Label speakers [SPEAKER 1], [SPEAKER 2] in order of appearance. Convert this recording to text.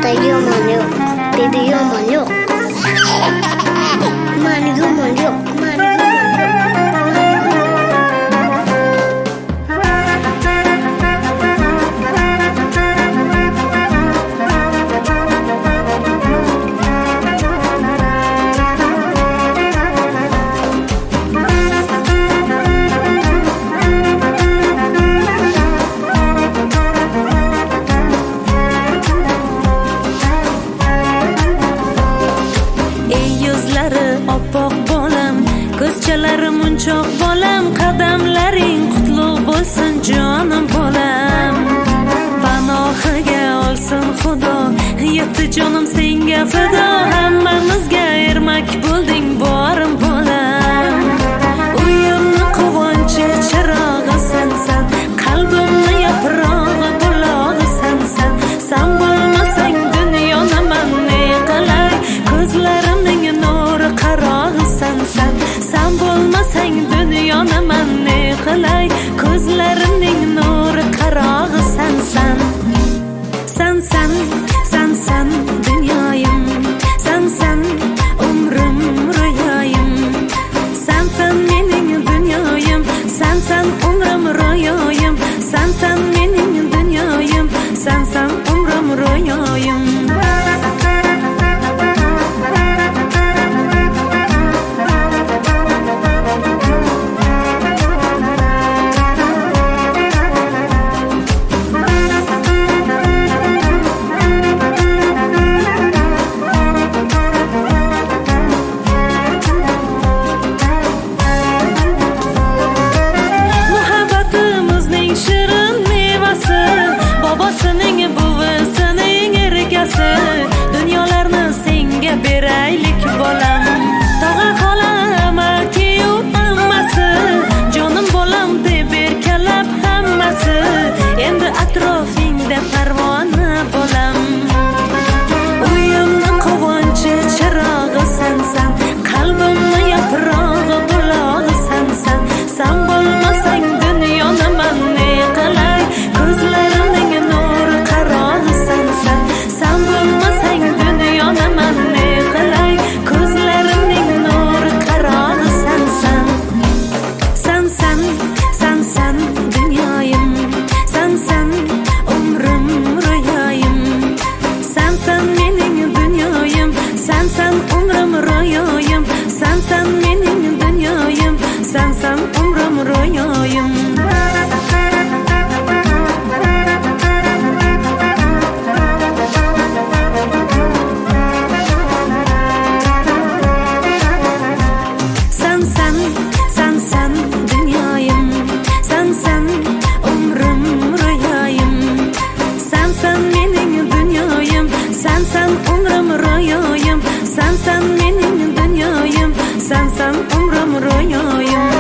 [SPEAKER 1] hayatta yomon yo'q, baby yomon yo'q. Mani yomon yo'q, mani yomon yo'q.
[SPEAKER 2] Oppoq bolam, ko'zchalari munchoq bolam, qadamlaring qutlug' bo'lsin jonim bolam. Panohiga olsin Xudo, yetti jonim senga fido, hammamizga ermak bo'lding borim bolam. Uyimni quvonchi chirog'i sensan, qalbimni yaprog'i bulog'i sensan. Sen bo'lmasang dunyoni man ne qilay, ko'zlarimning nuri qarog'i sensan. Sen bo'lmasang dunyoni man ne qilay, ko'zlarimning nuri qarog'i sensan. Sensan, sensan dunyoyim, sensan umrim ro'yoyim. Sensan mening dunyoyim, sensan umrim ro'yoyim. Sensan mening dunyoyim, sensan umrim ro'yoyim. Babosining buvisining ergasi, dunyolarni senga beraylik bolam. Tog'a xola amaki-yu ammasi, jonim bolam deb erkalab hammasi. Endi atrofingda parvona bolam. Uyimni quvonchi chirog'i sensan, qalbimni yaprog'i bulog'i sensan. Sen bo'lmasang dunyoni man ne qilay, ko'zlarimning nuri qarog'i sensan. Sen bo'lmasang dunyoni man ne qilay, ko'zlarimning nuri qarog'i sensan. Sensan, sensan dunyoyim, sensan umrim ro'yoyim. Sensan mening dunyoyim, sensan umrim ro'yoyim. Sensan mening dunyoyim, sensan umrim ro'yoyim. Sensan, sensan dunyoyim, sensan umrim ro'yoyim. Sensan mening dunyoyim, sensan umrim ro'yoyim. Sensan mening dunyoyim, sensan umrim ro'yoyim.